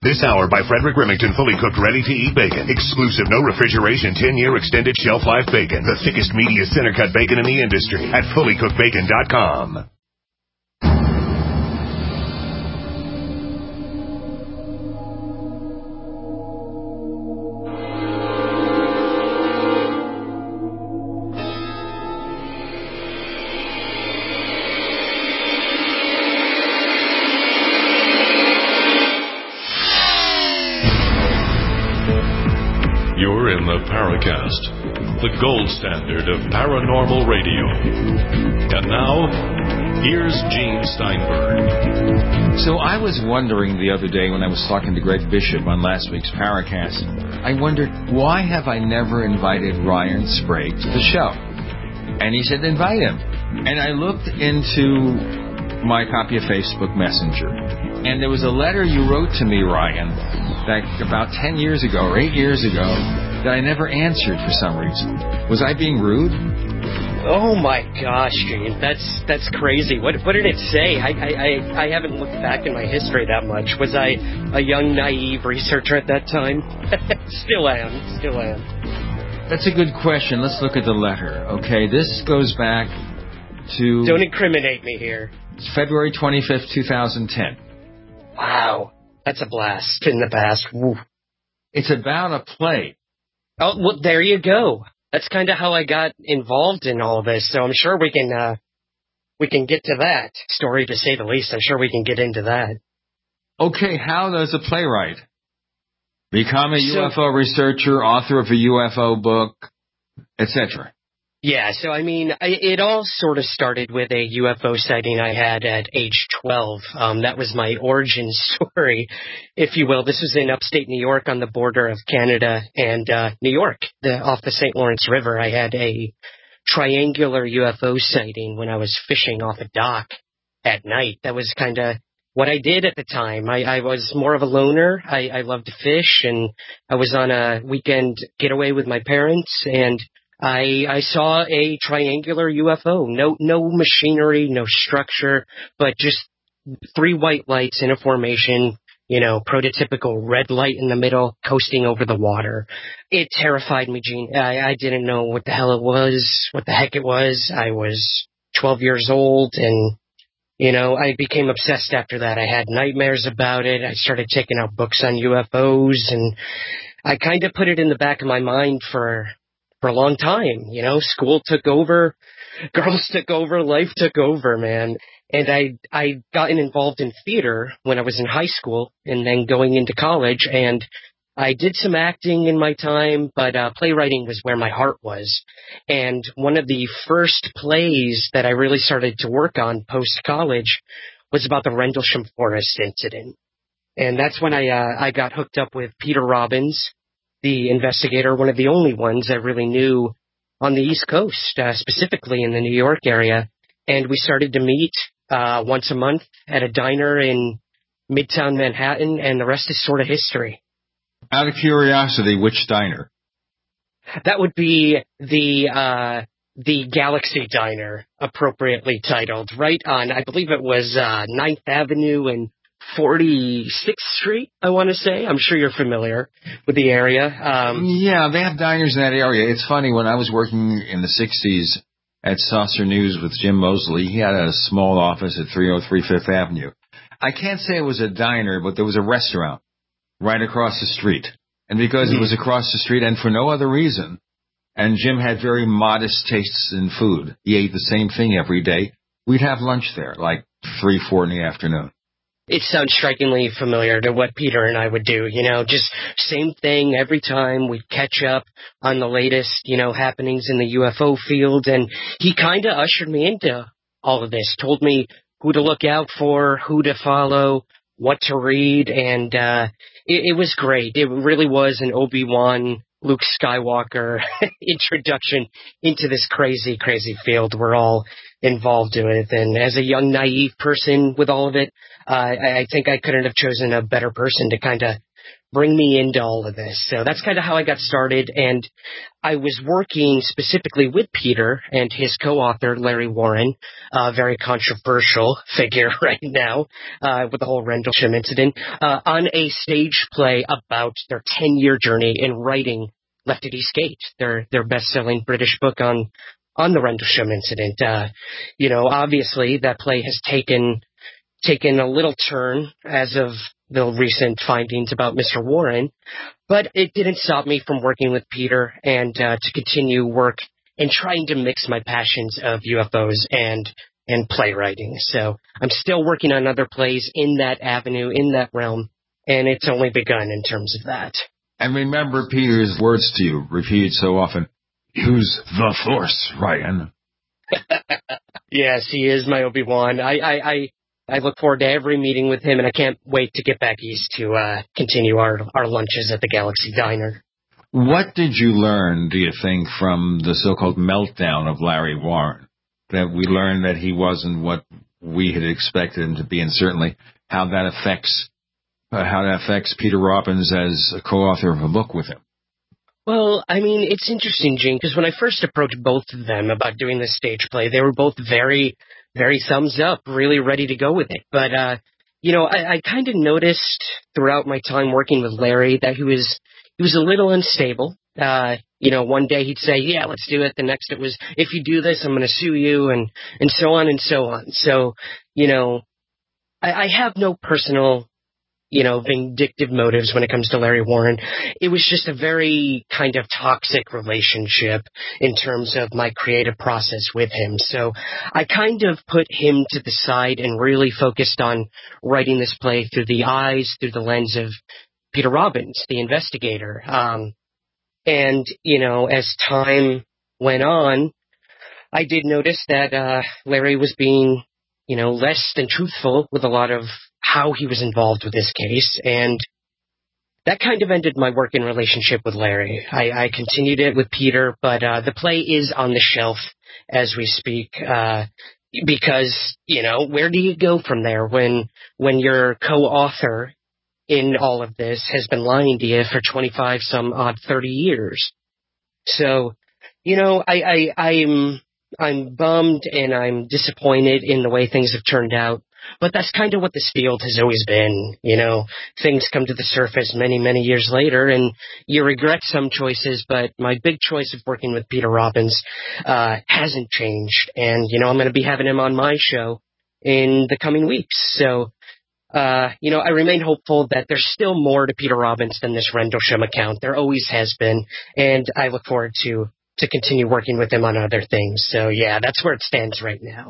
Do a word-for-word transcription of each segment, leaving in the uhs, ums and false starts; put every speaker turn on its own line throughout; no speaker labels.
This hour by Frederick Remington, fully cooked, ready-to-eat bacon. Exclusive, no refrigeration, ten-year extended shelf life bacon. The thickest, meatiest, center-cut bacon in the industry at fully cooked bacon dot com.
Paracast, the gold standard of paranormal radio. And now, here's Gene Steinberg.
So I was wondering the other day when I was talking to Greg Bishop on last week's Paracast, I wondered, why have I never invited Ryan Sprague to the show? And he said, invite him. And I looked into my copy of Facebook Messenger, and there was a letter you wrote to me, Ryan, that about ten years ago or eight years ago, that I never answered for some reason. Was I being rude?
Oh my gosh, Gene, that's that's crazy. What what did it say? I, I I I haven't looked back in my history that much. Was I a young, naive researcher at that time? Still am. Still am.
That's a good question. Let's look at the letter. Okay, this goes back to...
Don't incriminate me here.
It's February twenty-fifth, twenty ten.
Wow, that's a blast in the past. Woo.
It's about a play.
Oh, well, there you go. That's kind of how I got involved in all this, so I'm sure we can uh, we can get to that story, to say the least. I'm sure we can get into that.
Okay, how does a playwright become a
so,
U F O researcher, author of a U F O book, et cetera?
Yeah, so I mean, I, it all sort of started with a U F O sighting I had at age twelve. Um, that was my origin story, if you will. This was in upstate New York on the border of Canada and uh, New York, the, off the Saint Lawrence River. I had a triangular U F O sighting when I was fishing off a dock at night. That was kind of what I did at the time. I, I was more of a loner. I, I loved to fish, and I was on a weekend getaway with my parents, and I, I saw a triangular U F O. No, no machinery, no structure, but just three white lights in a formation, you know, prototypical red light in the middle, coasting over the water. It terrified me, Gene. I, I didn't know what the hell it was, what the heck it was. I was twelve years old, and, you know, I became obsessed after that. I had nightmares about it. I started taking out books on U F Os, and I kind of put it in the back of my mind for... for a long time. You know, school took over, girls took over, life took over, man. And I I gotten involved in theater when I was in high school and then going into college, and I did some acting in my time, but uh, playwriting was where my heart was. And one of the first plays that I really started to work on post-college was about the Rendlesham Forest incident. And that's when I uh, I got hooked up with Peter Robbins, the investigator, one of the only ones I really knew on the East Coast, uh, specifically in the New York area. And we started to meet uh, once a month at a diner in Midtown Manhattan, and the rest is sort of history.
Out of curiosity, which diner?
That would be the uh, the Galaxy Diner, appropriately titled, right on, I believe it was uh, ninth Avenue and forty-sixth Street, I want to say. I'm sure you're familiar with the area. Um,
yeah, they have diners in that area. It's funny, when I was working in the sixties at Saucer News with Jim Mosley, he had a small office at three oh three Fifth Avenue. I can't say it was a diner, but there was a restaurant right across the street. And because mm-hmm. it was across the street and for no other reason, and Jim had very modest tastes in food, he ate the same thing every day, we'd have lunch there, like three, four in the afternoon.
It sounds strikingly familiar to what Peter and I would do, you know, just same thing every time. We'd catch up on the latest, you know, happenings in the U F O field. And he kind of ushered me into all of this, told me who to look out for, who to follow, what to read. And uh, it, it was great. It really was an Obi-Wan, Luke Skywalker introduction into this crazy, crazy field we're all involved with. And as a young, naive person with all of it, uh, I think I couldn't have chosen a better person to kind of bring me into all of this. So that's kind of how I got started. And I was working specifically with Peter and his co-author, Larry Warren, a very controversial figure right now, uh, with the whole Rendlesham incident, uh, on a stage play about their ten-year journey in writing Left at Eastgate, their, their best-selling British book on, on the Rendlesham incident. Uh, you know, obviously that play has taken, taken a little turn as of the recent findings about Mister Warren, but it didn't stop me from working with Peter and uh, to continue work and trying to mix my passions of U F Os and and playwriting. So I'm still working on other plays in that avenue, in that realm, and it's only begun in terms of that.
And remember Peter's words to you, repeated so often, use the Force, Ryan.
Yes, he is my Obi-Wan. I, I, I I look forward to every meeting with him, and I can't wait to get back east to uh, continue our, our lunches at the Galaxy Diner.
What did you learn, do you think, from the so-called meltdown of Larry Warren? That we learned that he wasn't what we had expected him to be, and certainly how that affects uh, how that affects Peter Robbins as a co-author of a book with him.
Well, I mean, it's interesting, Gene, because when I first approached both of them about doing this stage play, they were both very, very thumbs up, really ready to go with it. But, uh, you know, I, I kind of noticed throughout my time working with Larry that he was, he was a little unstable. Uh, you know, one day he'd say, yeah, let's do it. The next it was, if you do this, I'm going to sue you, and, and so on and so on. So, you know, I, I have no personal, you know, vindictive motives when it comes to Larry Warren. It was just a very kind of toxic relationship in terms of my creative process with him. So I kind of put him to the side and really focused on writing this play through the eyes, through the lens of Peter Robbins, the investigator. Um, and, you know, as time went on, I did notice that uh, Larry was being, you know, less than truthful with a lot of how he was involved with this case, and that kind of ended my working relationship with Larry. I, I continued it with Peter, but uh, the play is on the shelf as we speak, uh, because, you know, where do you go from there when when your co-author in all of this has been lying to you for twenty-five some odd thirty years? So, you know, I, I, I'm I'm bummed and I'm disappointed in the way things have turned out. But that's kind of what this field has always been. You know, things come to the surface many, many years later, and you regret some choices, but my big choice of working with Peter Robbins uh, hasn't changed. And, you know, I'm going to be having him on my show in the coming weeks. So, uh, you know, I remain hopeful that there's still more to Peter Robbins than this Rendlesham account. There always has been, and I look forward to, to continue working with him on other things. So, yeah, that's where it stands right now.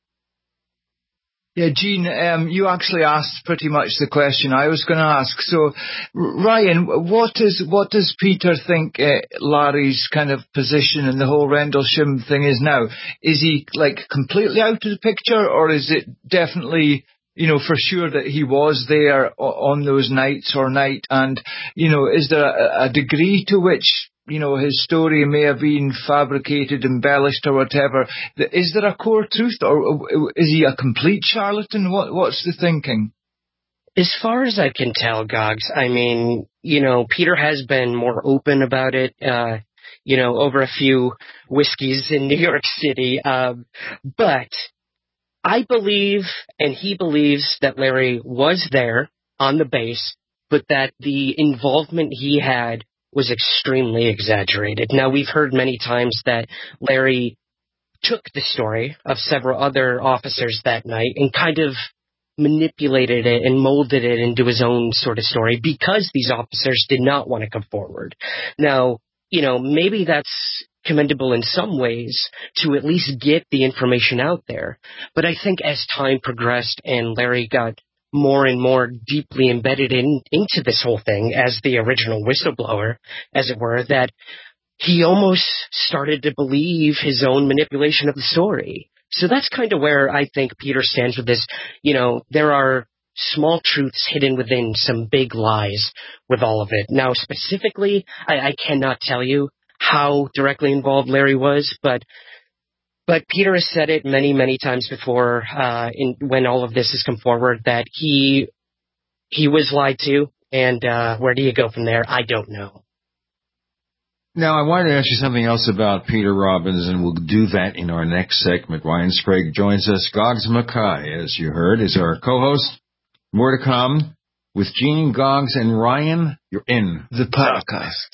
Yeah, Gene, um, you actually asked pretty much the question I was going to ask. So, Ryan, what is what does Peter think uh, Larry's kind of position in the whole Rendlesham thing is now? Is he like completely out of the picture, or is it definitely, you know, for sure that he was there on those nights or night? And, you know, is there a, a degree to which, you know, his story may have been fabricated, embellished or whatever? Is there a core truth, or is he a complete charlatan? What, what's the thinking?
As far as I can tell, Gogs, I mean, you know, Peter has been more open about it, uh, you know, over a few whiskeys in New York City. Um, but I believe, and he believes, that Larry was there on the base, but that the involvement he had was extremely exaggerated. Now, we've heard many times that Larry took the story of several other officers that night and kind of manipulated it and molded it into his own sort of story because these officers did not want to come forward. Now, you know, maybe that's commendable in some ways to at least get the information out there. But I think as time progressed and Larry got more and more deeply embedded in into this whole thing as the original whistleblower, as it were, that he almost started to believe his own manipulation of the story. So that's kind of where I think Peter stands with this. You know, there are small truths hidden within some big lies with all of it. Now, specifically, I, I cannot tell you how directly involved Larry was, but But Peter has said it many, many times before, uh, in, when all of this has come forward, that he he was lied to And uh, where do you go from there? I don't know.
Now, I wanted to ask you something else about Peter Robbins, and we'll do that in our next segment. Ryan Sprague joins us. Gogs Mackay, as you heard, is our co-host. More to come with Gene, Gogs, and Ryan. You're in
the podcast.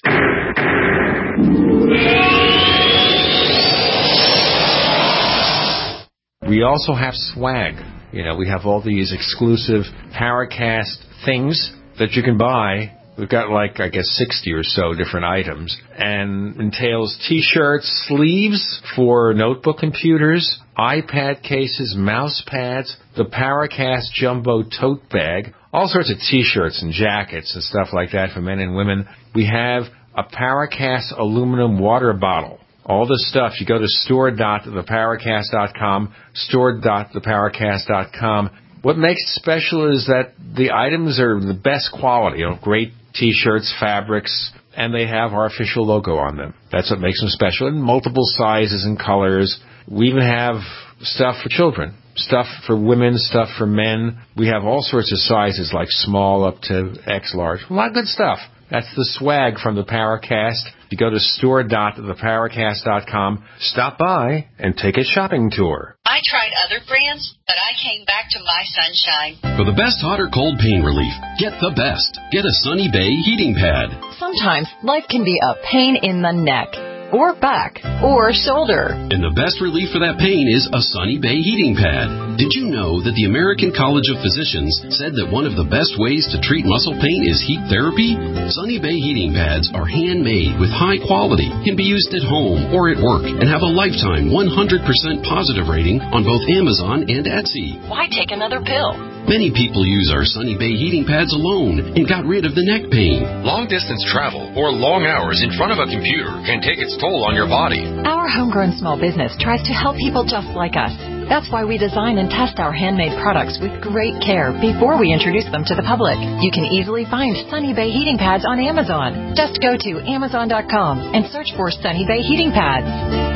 We also have swag. You know, we have all these exclusive Paracast things that you can buy. We've got like, I guess, sixty or so different items, and entails T-shirts, sleeves for notebook computers, iPad cases, mouse pads, the Paracast Jumbo tote bag, all sorts of T-shirts and jackets and stuff like that for men and women. We have a Paracast aluminum water bottle. All this stuff, you go to store dot the paracast dot com, store dot the paracast dot com. What makes it special is that the items are the best quality, you know, great T-shirts, fabrics, and they have our official logo on them. That's what makes them special, in multiple sizes and colors. We even have stuff for children, stuff for women, stuff for men. We have all sorts of sizes, like small up to X large. A lot of good stuff. That's the swag from the Paracast. You go to store dot the paracast dot com, stop by, and take a shopping tour.
I tried other brands, but I came back to My Sunshine.
For the best hot or cold pain relief, get the best. Get a Sunny Bay heating pad.
Sometimes life can be a pain in the neck, or back, or shoulder.
And the best relief for that pain is a Sunny Bay heating pad. Did you know that the American College of Physicians said that one of the best ways to treat muscle pain is heat therapy? Sunny Bay heating pads are handmade with high quality, can be used at home or at work, and have a lifetime one hundred percent positive rating on both Amazon and Etsy.
Why take another pill?
Many people use our Sunny Bay heating pads alone and got rid of the neck pain.
Long-distance travel or long hours in front of a computer can take its toll on your body.
Our homegrown small business tries to help people just like us. That's why we design and test our handmade products with great care before we introduce them to the public. You can easily find Sunny Bay heating pads on Amazon. Just go to amazon dot com and search for Sunny Bay heating pads.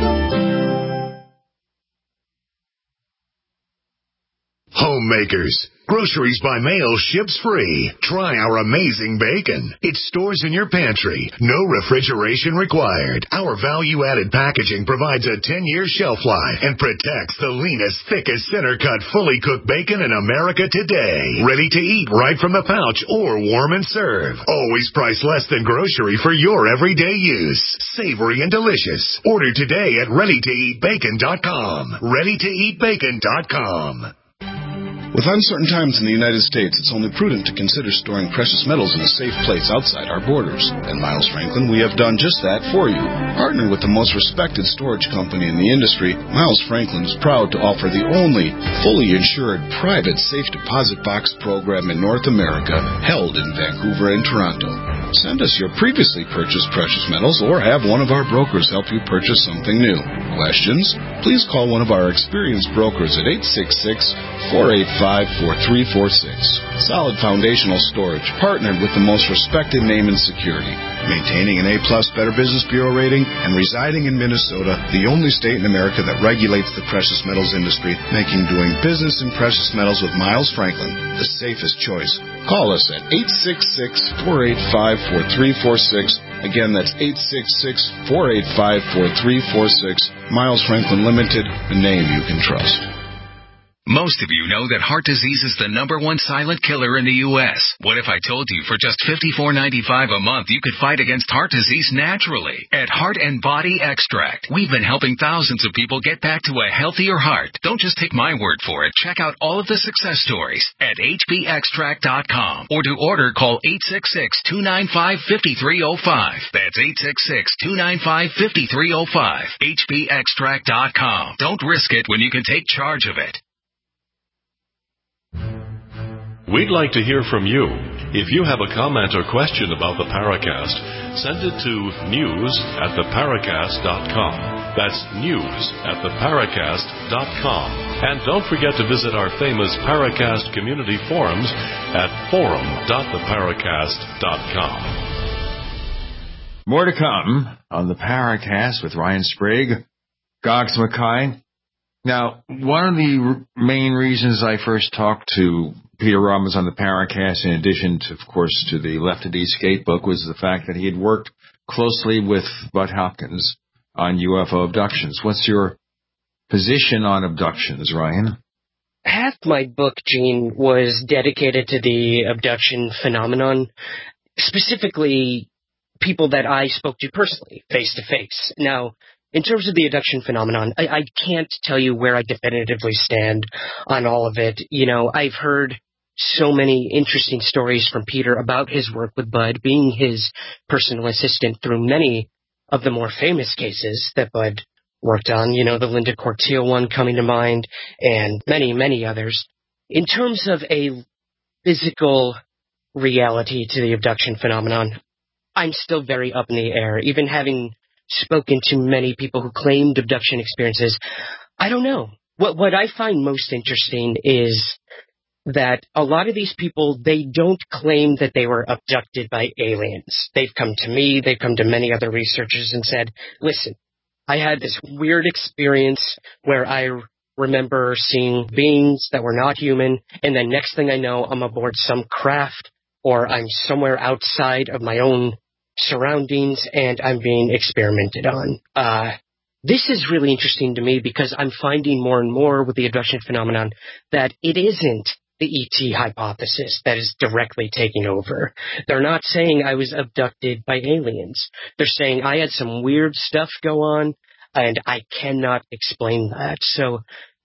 Homemakers. Groceries by mail ships free. Try our amazing bacon. It stores in your pantry. No refrigeration required. Our value-added packaging provides a ten-year shelf life and protects the leanest, thickest, center-cut, fully cooked bacon in America today. Ready to eat right from the pouch or warm and serve. Always priced less than grocery for your everyday use. Savory and delicious. Order today at ready to eat bacon dot com. ready to eat bacon dot com.
With uncertain times in the United States, it's only prudent to consider storing precious metals in a safe place outside our borders. At Miles Franklin, we have done just that for you. Partnered with the most respected storage company in the industry, Miles Franklin is proud to offer the only fully insured private safe deposit box program in North America, held in Vancouver and Toronto. Send us your previously purchased precious metals or have one of our brokers help you purchase something new. Questions? Please call one of our experienced brokers at eight six six, four eight five, four three four six. Solid Foundational Storage, partnered with the most respected name in security. Maintaining an A-plus Better Business Bureau rating and residing in Minnesota, the only state in America that regulates the precious metals industry, making doing business in precious metals with Miles Franklin the safest choice. Call us at eight six six, four eight five, four three four six. Again, that's eight six six, four eight five, four three four six. Miles Franklin Limited, a name you can trust.
Most of you know that heart disease is the number one silent killer in the U S What if I told you for just fifty-four ninety-five a month you could fight against heart disease naturally? At Heart and Body Extract, we've been helping thousands of people get back to a healthier heart. Don't just take my word for it. Check out all of the success stories at H B extract dot com, or to order, call eight six six, two nine five, five three zero five. That's eight six six, two nine five, five three zero five. H B extract dot com. Don't risk it when you can take charge of it.
We'd like to hear from you. If you have a comment or question about the Paracast, send it to news at the paracast dot com. That's news at the paracast dot com. And don't forget to visit our famous Paracast community forums at forum dot the paracast dot com.
More to come on the Paracast with Ryan Sprague, Gogs Mackay. Now, one of the main reasons I first talked to Peter Robbins on the Paracast, in addition to, of course, to the Left of Eastgate book, was the fact that he had worked closely with Bud Hopkins on U F O abductions. What's your position on abductions, Ryan?
Half my book, Gene, was dedicated to the abduction phenomenon, specifically people that I spoke to personally, face to face. Now, in terms of the abduction phenomenon, I, I can't tell you where I definitively stand on all of it. You know, I've heard so many interesting stories from Peter about his work with Bud, being his personal assistant through many of the more famous cases that Bud worked on, you know, the Linda Cortile one coming to mind, and many, many others. In terms of a physical reality to the abduction phenomenon, I'm still very up in the air. Even having spoken to many people who claimed abduction experiences, I don't know. What what I find most interesting is that a lot of these people, they don't claim that they were abducted by aliens. They've come to me, they've come to many other researchers and said, listen, I had this weird experience where I remember seeing beings that were not human, and then next thing I know, I'm aboard some craft, or I'm somewhere outside of my own surroundings, and I'm being experimented on. Uh, this is really interesting to me because I'm finding more and more with the abduction phenomenon that it isn't the E T hypothesis that is directly taking over. They're not saying I was abducted by aliens. They're saying I had some weird stuff go on, and I cannot explain that. So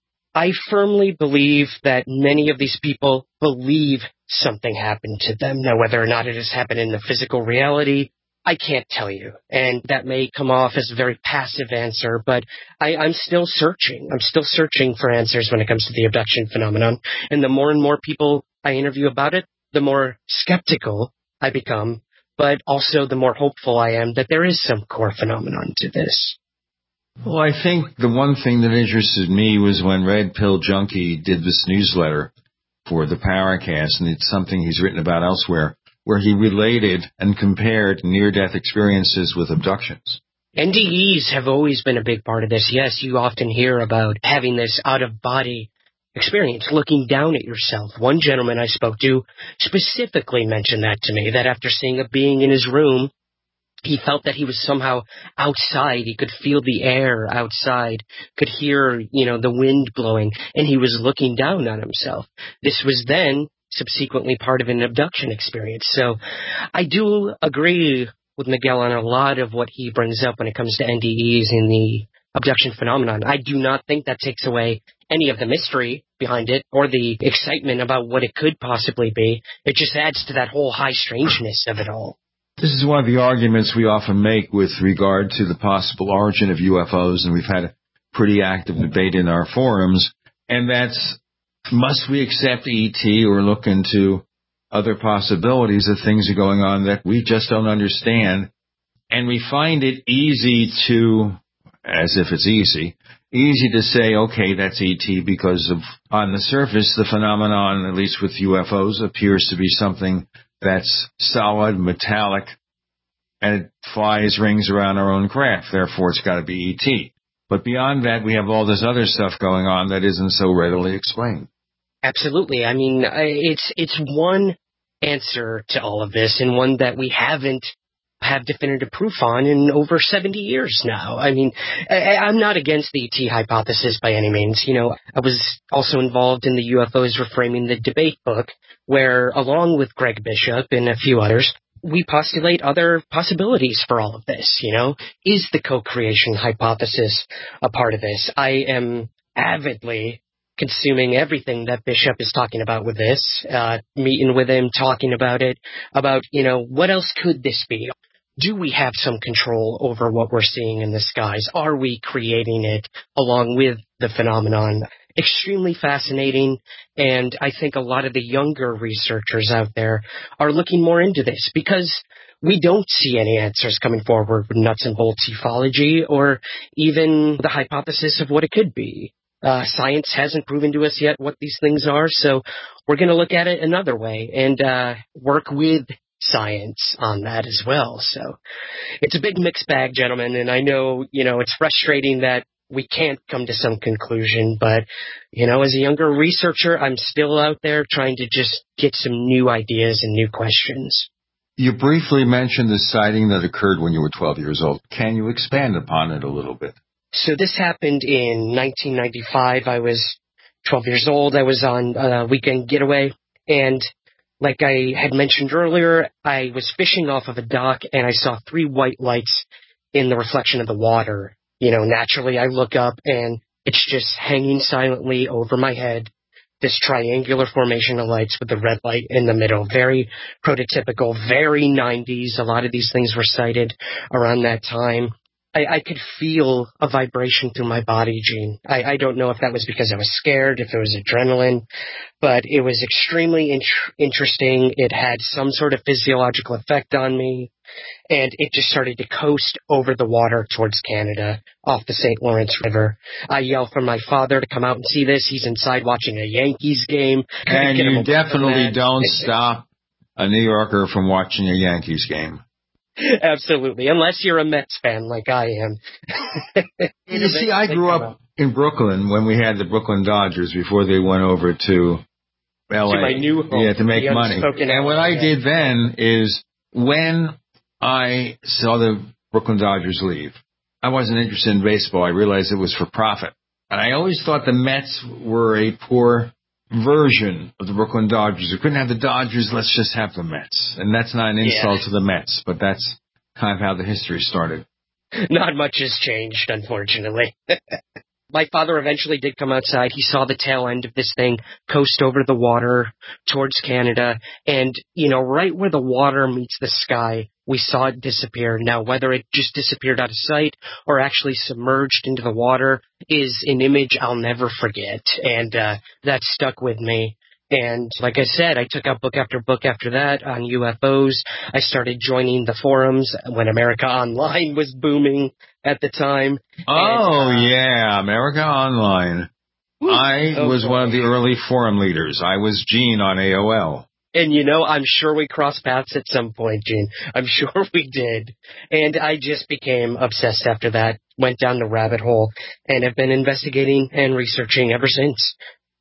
I firmly believe that many of these people believe something happened to them. Now, whether or not it has happened in the physical reality, I can't tell you. And that may come off as a very passive answer, but I, I'm still searching. I'm still searching for answers when it comes to the abduction phenomenon. And the more and more people I interview about it, the more skeptical I become, but also the more hopeful I am that there is some core phenomenon to this.
Well, I think the one thing that interested me was when Red Pill Junkie did this newsletter for the Paracast, and it's something he's written about elsewhere, where he related and compared near-death experiences with abductions.
N D Es have always been a big part of this. Yes, you often hear about having this out-of-body experience, looking down at yourself. One gentleman I spoke to specifically mentioned that to me, that after seeing a being in his room, he felt that he was somehow outside. He could feel the air outside, could hear, you know, the wind blowing, and he was looking down on himself. This was then subsequently part of an abduction experience. So I do agree with Miguel on a lot of what he brings up when it comes to N D Es and the abduction phenomenon. I do not think that takes away any of the mystery behind it or the excitement about what it could possibly be. It just adds to that whole high strangeness of it all.
This is one of the arguments we often make with regard to the possible origin of U F Os, and we've had a pretty active debate in our forums, and that's, must we accept E T or look into other possibilities of things are going on that we just don't understand? And we find it easy to, as if it's easy, easy to say, okay, that's E T because of, on the surface, the phenomenon, at least with U F Os, appears to be something that's solid, metallic, and it flies rings around our own craft. Therefore, it's got to be E T. But beyond that, we have all this other stuff going on that isn't so readily explained.
Absolutely. I mean, it's it's one answer to all of this, and one that we haven't had definitive proof on in over seventy years now. I mean, I, I'm not against the E T hypothesis by any means. You know, I was also involved in the U F Os Reframing the Debate book, where, along with Greg Bishop and a few others, we postulate other possibilities for all of this. You know, is the co-creation hypothesis a part of this? I am avidly consuming everything that Bishop is talking about with this, uh, meeting with him, talking about it, about, you know, what else could this be? Do we have some control over what we're seeing in the skies? Are we creating it along with the phenomenon? Extremely fascinating, and I think a lot of the younger researchers out there are looking more into this because we don't see any answers coming forward with nuts and bolts ufology or even the hypothesis of what it could be. Uh, science hasn't proven to us yet what these things are, so we're going to look at it another way and uh, work with science on that as well. So it's a big mixed bag, gentlemen, and I know, you know, it's frustrating that we can't come to some conclusion. But, you know, as a younger researcher, I'm still out there trying to just get some new ideas and new questions.
You briefly mentioned the sighting that occurred when you were twelve years old. Can you expand upon it a little bit?
So this happened in nineteen ninety-five. I was twelve years old. I was on a weekend getaway. And like I had mentioned earlier, I was fishing off of a dock and I saw three white lights in the reflection of the water. You know, naturally I look up and it's just hanging silently over my head. This triangular formation of lights with the red light in the middle. Very prototypical, very nineties. A lot of these things were sighted around that time. I, I could feel a vibration through my body, Gene. I, I don't know if that was because I was scared, if it was adrenaline, but it was extremely in- interesting. It had some sort of physiological effect on me, and it just started to coast over the water towards Canada off the Saint Lawrence River. I yell for my father to come out and see this. He's inside watching a Yankees game.
And you definitely don't stop a New Yorker from watching a Yankees game.
Absolutely, unless you're a Mets fan like I am.
You see, I grew up in Brooklyn when we had the Brooklyn Dodgers before they went over to L A.
To my new home.
Yeah, to make money. And what I did then is when I saw the Brooklyn Dodgers leave, I wasn't interested in baseball. I realized it was for profit. And I always thought the Mets were a poor version of the Brooklyn Dodgers. We couldn't have the Dodgers, let's just have the Mets. And that's not an insult
yeah.
to the Mets, but that's kind of how the history started.
Not much has changed, unfortunately. My father eventually did come outside. He saw the tail end of this thing coast over the water towards Canada. And, you know, right where the water meets the sky, we saw it disappear. Now, whether it just disappeared out of sight or actually submerged into the water is an image I'll never forget. And uh, that stuck with me. And like I said, I took out book after book after that on U F Os. I started joining the forums when America Online was booming at the time.
Oh,
and, uh,
yeah, America Online. Woo. I oh, was boy. one of the early forum leaders. I was Gene on A O L.
And, you know, I'm sure we crossed paths at some point, Gene. I'm sure we did. And I just became obsessed after that, went down the rabbit hole, and have been investigating and researching ever since.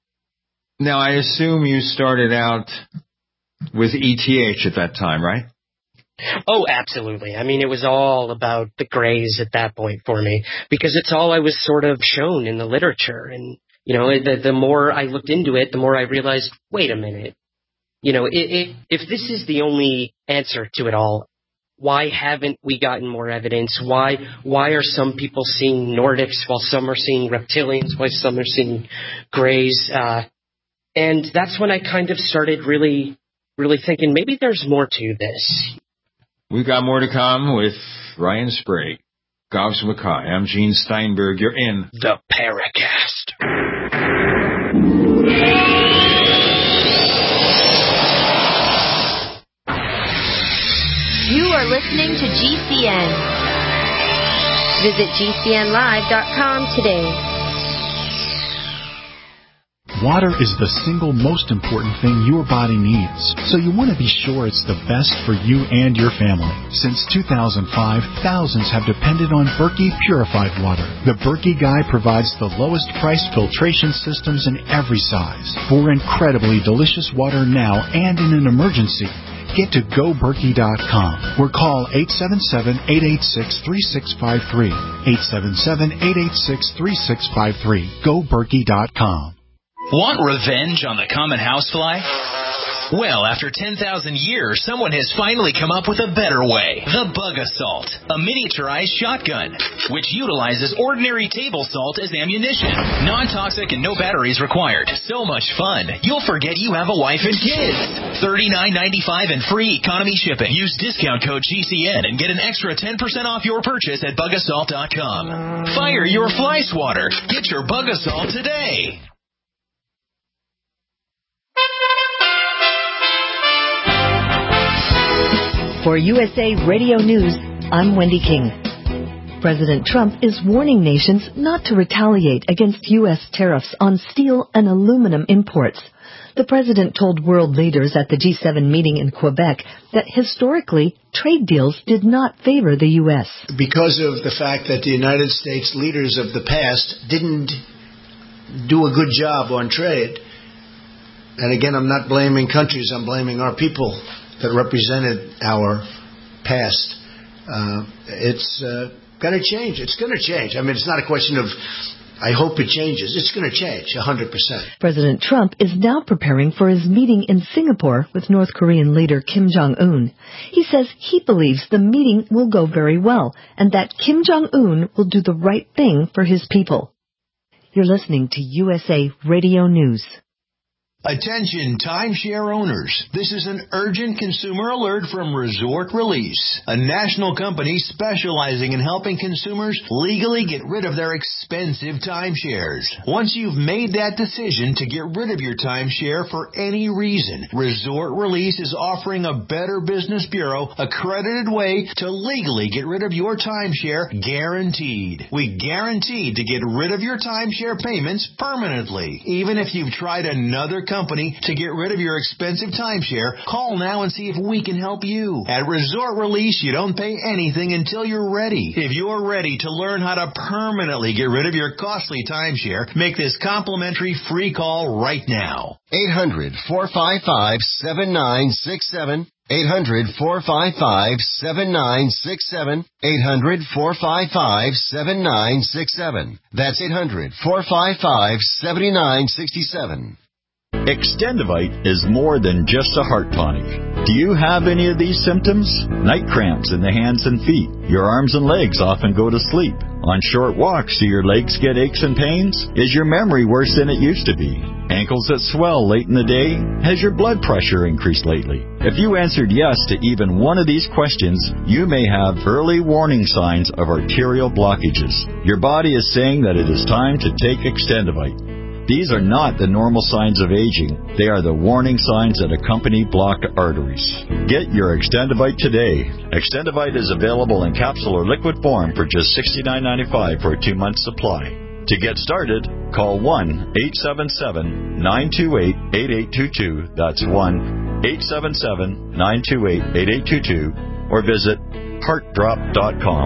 Now, I assume you started out with E T H at that time, right?
Oh, absolutely. I mean, it was all about the Greys at that point for me, because it's all I was sort of shown in the literature. And, you know, the, the more I looked into it, the more I realized, wait a minute. You know, it, it, if this is the only answer to it all, why haven't we gotten more evidence? Why why are some people seeing Nordics while some are seeing reptilians, while some are seeing Greys? Uh, and that's when I kind of started really, really thinking maybe there's more to this.
We've got more to come with Ryan Sprague. Gobbs Mackay. I'm Gene Steinberg. You're in
the Paracast.
You are listening to G C N. Visit G C N live dot com today.
Water is the single most important thing your body needs, so you want to be sure it's the best for you and your family. Since two thousand five, thousands have depended on Berkey Purified Water. The Berkey Guy provides the lowest priced filtration systems in every size. For incredibly delicious water now and in an emergency, get to go berkey dot com or call eight seven seven, eight eight six, three six five three. eight seven seven, eight eight six, three six five three. go berkey dot com.
Want revenge on the common housefly? Well, after ten thousand years, someone has finally come up with a better way. The Bug Assault, a miniaturized shotgun, which utilizes ordinary table salt as ammunition. Non-toxic and no batteries required. So much fun, you'll forget you have a wife and kids. thirty-nine ninety-five and free economy shipping. Use discount code G C N and get an extra ten percent off your purchase at bug assault dot com. Fire your fly swatter. Get your Bug Assault today.
For U S A Radio News, I'm Wendy King. President Trump is warning nations not to retaliate against U S tariffs on steel and aluminum imports. The president told world leaders at the G seven meeting in Quebec that historically, trade deals did not favor the U S.
Because of the fact that the United States leaders of the past didn't do a good job on trade. And again, I'm not blaming countries, I'm blaming our people that represented our past. Uh, it's uh, going to change. It's going to change. I mean, it's not a question of, I hope it changes. It's going to change, one hundred percent.
President Trump is now preparing for his meeting in Singapore with North Korean leader Kim Jong-un. He says he believes the meeting will go very well and that Kim Jong-un will do the right thing for his people. You're listening to U S A Radio News.
Attention timeshare owners. This is an urgent consumer alert from Resort Release, a national company specializing in helping consumers legally get rid of their expensive timeshares. Once you've made that decision to get rid of your timeshare for any reason, Resort Release is offering a Better Business Bureau accredited way to legally get rid of your timeshare, guaranteed. We guarantee to get rid of your timeshare payments permanently. Even if you've tried another company to get rid of your expensive timeshare, call now and see if we can help you. At Resort Release, you don't pay anything until you're ready. If you're ready to learn how to permanently get rid of your costly timeshare, make this complimentary free call right now.
eight hundred, four five five, seven nine six seven. eight hundred, four five five, seven nine six seven. eight hundred, four five five, seven nine six seven. That's eight hundred, four five five, seven nine six seven.
Extendivite is more than just a heart tonic. Do you have any of these symptoms? Night cramps in the hands and feet. Your arms and legs often go to sleep. On short walks, do your legs get aches and pains? Is your memory worse than it used to be? Ankles that swell late in the day? Has your blood pressure increased lately? If you answered yes to even one of these questions, you may have early warning signs of arterial blockages. Your body is saying that it is time to take Extendivite. These are not the normal signs of aging. They are the warning signs that accompany blocked arteries. Get your Extendivite today. Extendivite is available in capsule or liquid form for just sixty-nine ninety-five for a two-month supply. To get started, call one eight seven seven, nine two eight, eight eight two two. That's one eight seven seven, nine two eight, eight eight two two. Or visit heart drop dot com.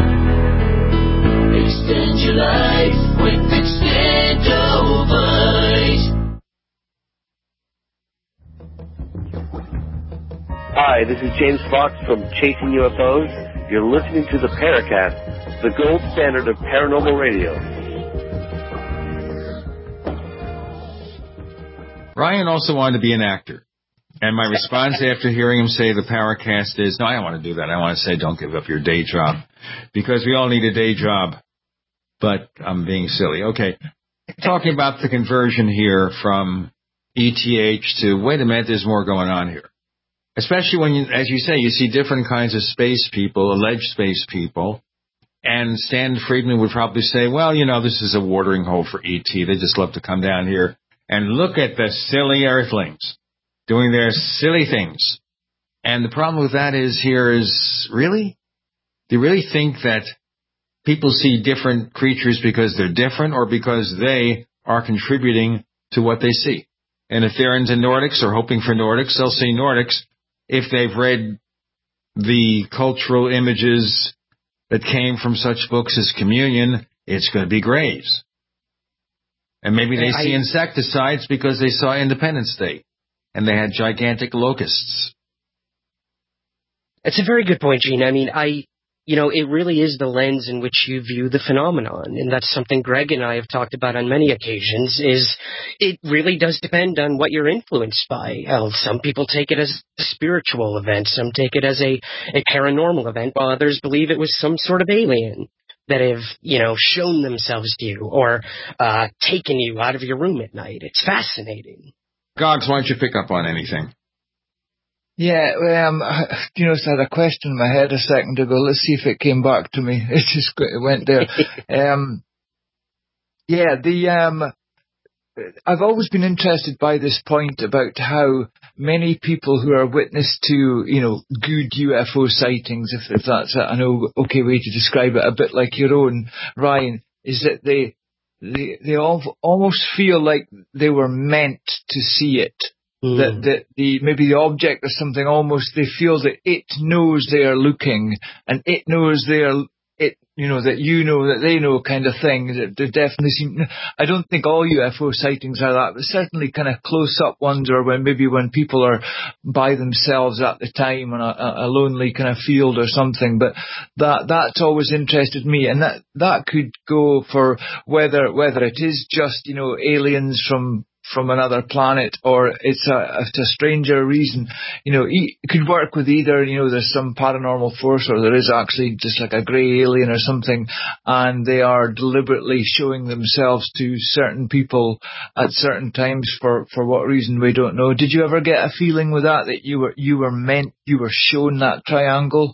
Extend your life with Extendivite.
Hi, this is James Fox from Chasing U F Os. You're listening to the Paracast, the gold standard of paranormal radio.
Ryan also wanted to be an actor. And my response after hearing him say the Paracast is, no, I don't want to do that. I want to say don't give up your day job. Because we all need a day job. But I'm being silly. Okay. Talking about the conversion here from E T H to, wait a minute, there's more going on here. Especially when, you, as you say, you see different kinds of space people, alleged space people. And Stan Friedman would probably say, well, you know, this is a watering hole for E T. They just love to come down here and look at the silly earthlings doing their silly things. And the problem with that is here is, really? Do you really think that people see different creatures because they're different or because they are contributing to what they see? And if they're into Nordics or hoping for Nordics, they'll see Nordics. If they've read the cultural images that came from such books as Communion, it's going to be Greys. And maybe they I, see insecticides because they saw Independence Day and they had gigantic locusts.
It's a very good point, Gene. I mean, I, you know, it really is the lens in which you view the phenomenon. And that's something Greg and I have talked about on many occasions, is it really does depend on what you're influenced by. Uh, some people take it as a spiritual event. Some take it as a, a paranormal event, while others believe it was some sort of alien that have, you know, shown themselves to you or uh, taken you out of your room at night. It's fascinating.
Gogs, why don't you pick up on anything?
Yeah, um, you know, I had a question in my head a second ago. Let's see if it came back to me. It just it went there. um, yeah, the um, I've always been interested by this point about how many people who are witness to, you know, good U F O sightings, if, if that's an okay way to describe it, a bit like your own, Ryan, is that they they they all almost feel like they were meant to see it. Mm. That that the maybe the object or something almost they feel that it knows they are looking and it knows they are it you know that you know that they know kind of thing. That they definitely seem. I don't think all U F O sightings are that, but certainly kind of close up ones, or when maybe when people are by themselves at the time on a, a lonely kind of field or something. But that that's always interested me, and that that could go for whether whether it is just you know aliens from. from another planet, or it's a, it's a stranger reason, you know, it could work with either, you know, there's some paranormal force or there is actually just like a grey alien or something, and they are deliberately showing themselves to certain people at certain times for, for what reason we don't know. Did you ever get a feeling with that, that you were, you were meant, you were shown that triangle?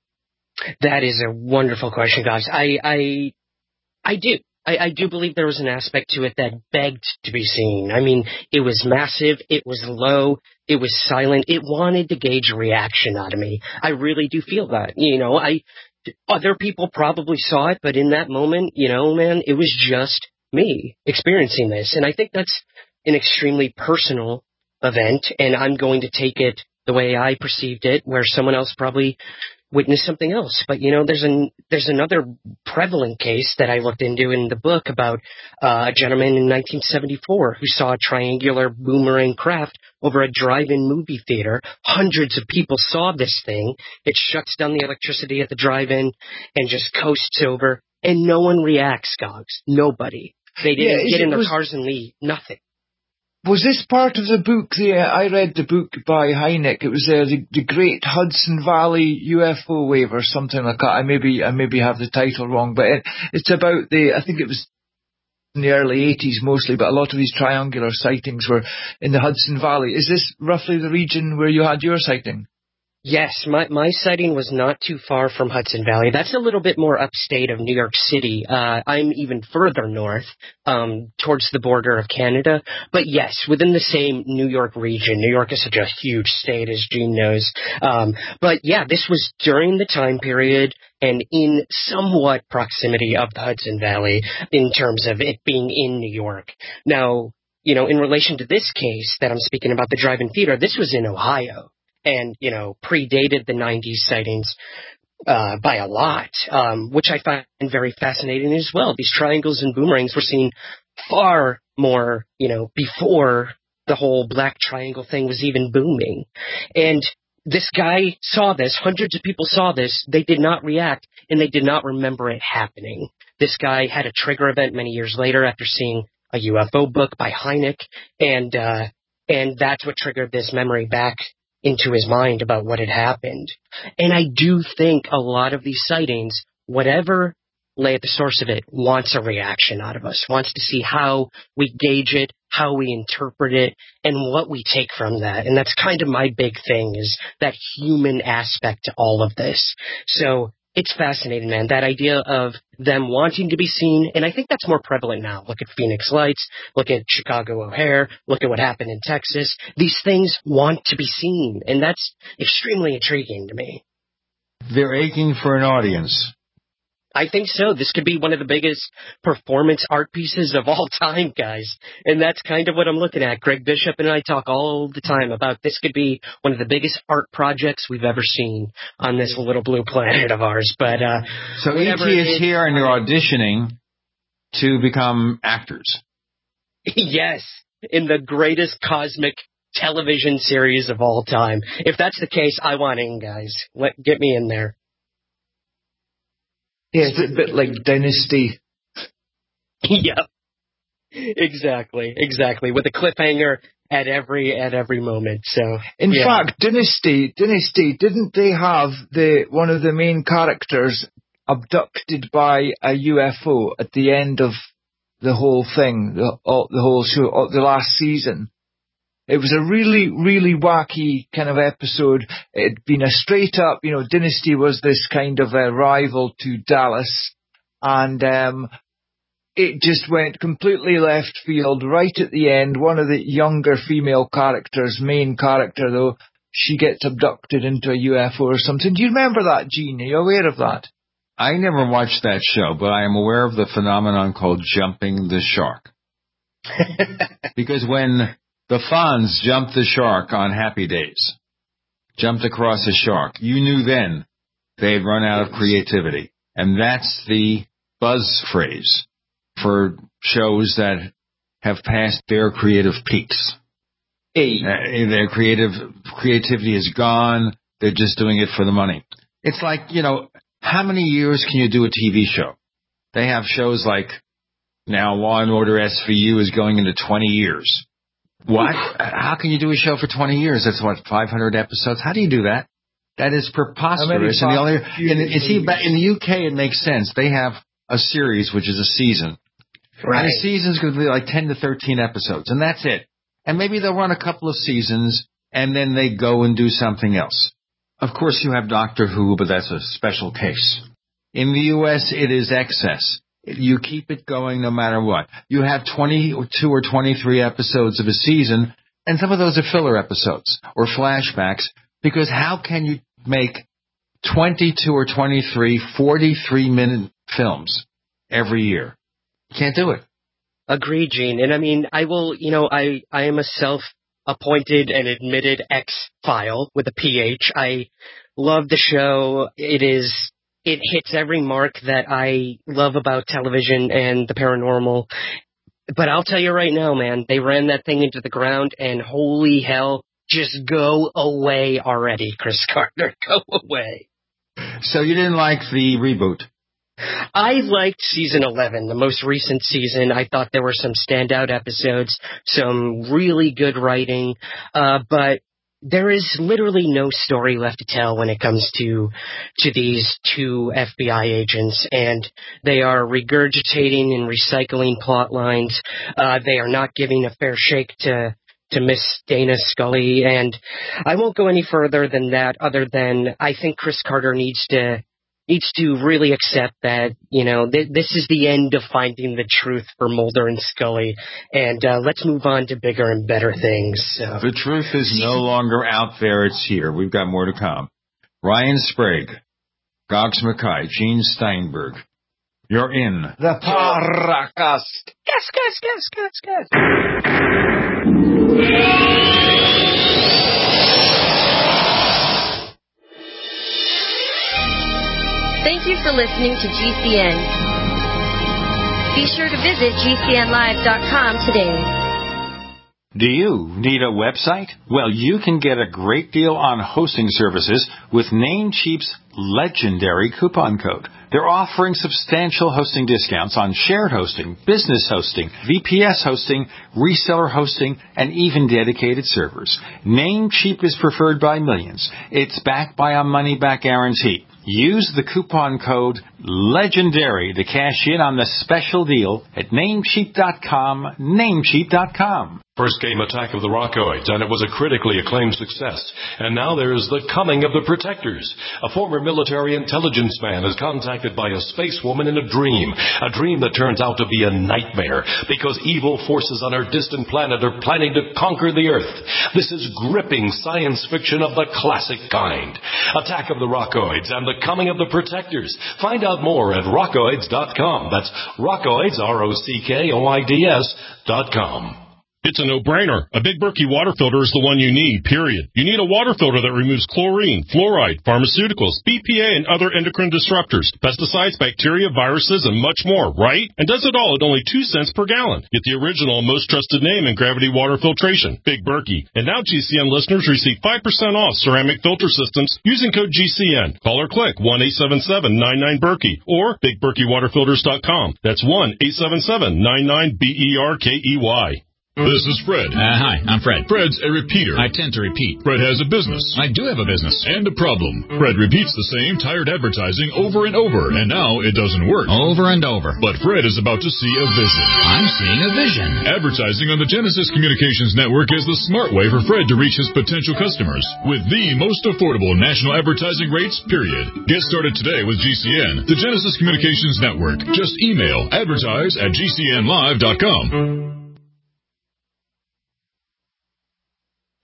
That is a wonderful question, guys. I, I, I do. I, I do believe there was an aspect to it that begged to be seen. I mean, it was massive, it was low, it was silent, it wanted to gauge a reaction out of me. I really do feel that. You know, I other people probably saw it, but in that moment, you know, man, it was just me experiencing this. And I think that's an extremely personal event, and I'm going to take it the way I perceived it, where someone else probably witness something else. But, you know, there's an there's another prevalent case that I looked into in the book about uh, a gentleman in nineteen seventy-four who saw a triangular boomerang craft over a drive-in movie theater. Hundreds of people saw this thing. It shuts down the electricity at the drive-in and just coasts over, and no one reacts, Gogs. Nobody. They didn't yeah, get in their was- cars and leave. Nothing.
Was this part of the book? The, uh, I read the book by Hynek. It was uh, the, the Great Hudson Valley U F O Wave or something like that. I maybe I maybe have the title wrong, but it, it's about the. I think it was in the early eighties mostly, but a lot of these triangular sightings were in the Hudson Valley. Is this roughly the region where you had your sighting?
Yes, my my sighting was not too far from Hudson Valley. That's a little bit more upstate of New York City. Uh, I'm even further north, um, towards the border of Canada. But yes, within the same New York region. New York is such a huge state, as Gene knows. Um, but yeah, this was during the time period and in somewhat proximity of the Hudson Valley in terms of it being in New York. Now, you know, in relation to this case that I'm speaking about, the drive-in theater, this was in Ohio. And, you know, predated the nineties sightings uh, by a lot, um, which I find very fascinating as well. These triangles and boomerangs were seen far more, you know, before the whole black triangle thing was even booming. And this guy saw this. Hundreds of people saw this. They did not react, and they did not remember it happening. This guy had a trigger event many years later after seeing a U F O book by Hynek, and uh, and that's what triggered this memory back into his mind about what had happened. And I do think a lot of these sightings, whatever lay at the source of it, wants a reaction out of us, wants to see how we gauge it, how we interpret it, and what we take from that. And that's kind of my big thing, is that human aspect to all of this. So it's fascinating, man, that idea of them wanting to be seen, and I think that's more prevalent now. Look at Phoenix Lights, look at Chicago O'Hare, look at what happened in Texas. These things want to be seen, and that's extremely intriguing to me.
They're aching for an audience.
I think so. This could be one of the biggest performance art pieces of all time, guys. And that's kind of what I'm looking at. Greg Bishop and I talk all the time about this could be one of the biggest art projects we've ever seen on this little blue planet of ours. But uh,
So E T is here and they're auditioning to become actors.
Yes, in the greatest cosmic television series of all time. If that's the case, I want in, guys. Let, get me in there.
Yeah, it's a bit like Dynasty.
Yep. Exactly, exactly. With a cliffhanger at every at every moment. So
in
yeah.
fact, Dynasty, Dynasty, didn't they have the one of the main characters abducted by a U F O at the end of the whole thing, the all, the whole show, the last season? It was a really, really wacky kind of episode. It'd been a straight up, you know, Dynasty was this kind of a rival to Dallas. And um, it just went completely left field right at the end. One of the younger female characters, main character though, she gets abducted into a U F O or something. Do you remember that, Gene? Are you aware of that?
I never watched that show, but I am aware of the phenomenon called jumping the shark. Because when the Fonz jumped the shark on Happy Days, jumped across a shark, you knew then they had run out of creativity. And that's the buzz phrase for shows that have passed their creative peaks.
Hey.
Uh, their creative creativity is gone. They're just doing it for the money. It's like, you know, how many years can you do a T V show? They have shows like now Law and Order S V U is going into twenty years. What? How can you do a show for twenty years? That's what, five hundred episodes? How do you do that? That is preposterous. And the only, and, and see, in the U K it makes sense. They have a series, which is a season. Right. And a season's going to be like ten to thirteen episodes, and that's it. And maybe they'll run a couple of seasons, and then they go and do something else. Of course, you have Doctor Who, but that's a special case. In the U S, it is excess. You keep it going no matter what. You have twenty-two or twenty-three episodes of a season, and some of those are filler episodes or flashbacks, because how can you make twenty-two or twenty-three forty-three-minute films every year? You can't do it.
Agreed, Gene. And I mean, I will, you know, I, I am a self-appointed and admitted X-file with a P H. I love the show. It is, it hits every mark that I love about television and the paranormal. But I'll tell you right now, man, they ran that thing into the ground, and holy hell, just go away already, Chris Carter. Go away.
So you didn't like the reboot?
I liked season eleven, the most recent season. I thought there were some standout episodes, some really good writing, uh, but there is literally no story left to tell when it comes to to these two F B I agents, and they are regurgitating and recycling plot lines. Uh, they are not giving a fair shake to to Miss Dana Scully, and I won't go any further than that, other than I think Chris Carter needs to needs to really accept that, you know, th- this is the end of finding the truth for Mulder and Scully, and uh, let's move on to bigger and better things. So.
The truth is no longer out there, it's here. We've got more to come. Ryan Sprague, Gogs Mackay, Gene Steinberg, you're in
the Paracast.
Yes, yes, yes, yes, yes.
Thank you for listening to G C N. Be sure to visit G C N live dot com today.
Do you need a website? Well, you can get a great deal on hosting services with Namecheap's legendary coupon code. They're offering substantial hosting discounts on shared hosting, business hosting, V P S hosting, reseller hosting, and even dedicated servers. Namecheap is preferred by millions. It's backed by a money-back guarantee. Use the coupon code LEGENDARY to cash in on the special deal at Namecheap dot com, Namecheap dot com.
First came Attack of the Rockoids, and it was a critically acclaimed success. And now there's The Coming of the Protectors. A former military intelligence man is contacted by a space woman in a dream. A dream that turns out to be a nightmare, because evil forces on our distant planet are planning to conquer the Earth. This is gripping science fiction of the classic kind. Attack of the Rockoids and The Coming of the Protectors. Find out more at rockoids dot com. That's Rockoids, R O C K O I D S dot com.
It's a no-brainer. A Big Berkey water filter is the one you need, period. You need a water filter that removes chlorine, fluoride, pharmaceuticals, B P A, and other endocrine disruptors, pesticides, bacteria, viruses, and much more, right? And does it all at only two cents per gallon. Get the original, most trusted name in gravity water filtration, Big Berkey. And now G C N listeners receive five percent off ceramic filter systems using code G C N. Call or click one eight seven seven nine nine Berkey or big berkey water filters dot com. That's one eight seven seven nine nine B E R K E Y.
This is Fred.
Uh, hi, I'm Fred.
Fred's a repeater.
I tend to repeat.
Fred has a business.
I do have a business.
And a problem. Fred repeats the same tired advertising over and over, and now it doesn't work.
Over and over.
But Fred is about to see a vision.
I'm seeing a vision.
Advertising on the Genesis Communications Network is the smart way for Fred to reach his potential customers with the most affordable national advertising rates, period. Get started today with G C N, the Genesis Communications Network. Just email advertise at G C N live dot com.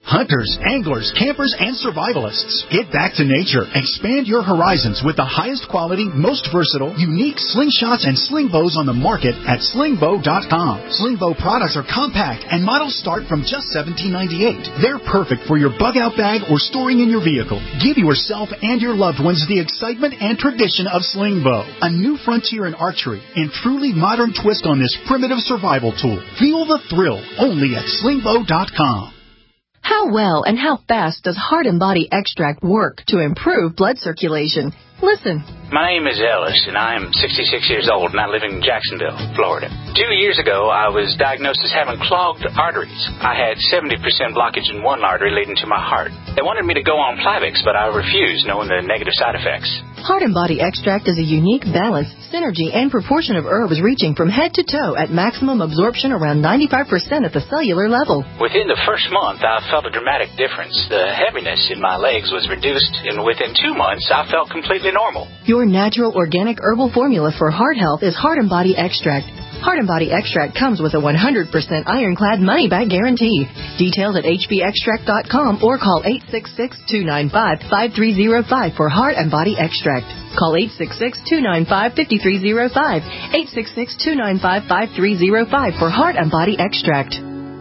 Hunters, anglers, campers, and survivalists. Get back to nature. Expand your horizons with the highest quality, most versatile, unique slingshots and sling bows on the market at sling bow dot com. Sling bow products are compact and models start from just seventeen ninety-eight. They're perfect for your bug-out bag or storing in your vehicle. Give yourself and your loved ones the excitement and tradition of sling bow. A new frontier in archery and truly modern twist on this primitive survival tool. Feel the thrill only at sling bow dot com.
How well and how fast does Heart and Body Extract work to improve blood circulation? Listen.
My name is Ellis, and I am sixty-six years old, and I live in Jacksonville, Florida. Two years ago, I was diagnosed as having clogged arteries. I had seventy percent blockage in one artery leading to my heart. They wanted me to go on Plavix, but I refused, knowing the negative side effects.
Heart and Body Extract is a unique balance, synergy, and proportion of herbs reaching from head to toe at maximum absorption around ninety-five percent at the cellular level.
Within the first month, I felt a dramatic difference. The heaviness in my legs was reduced, and within two months, I felt completely normal.
Your natural organic herbal formula for heart health is Heart and Body Extract. Heart and Body Extract comes with a one hundred percent ironclad money-back guarantee. Details at h b extract dot com or call eight six six, two nine five, five three zero five for Heart and Body Extract. Call eight six six, two nine five, five three zero five, eight six six, two nine five, five three zero five for Heart and Body Extract.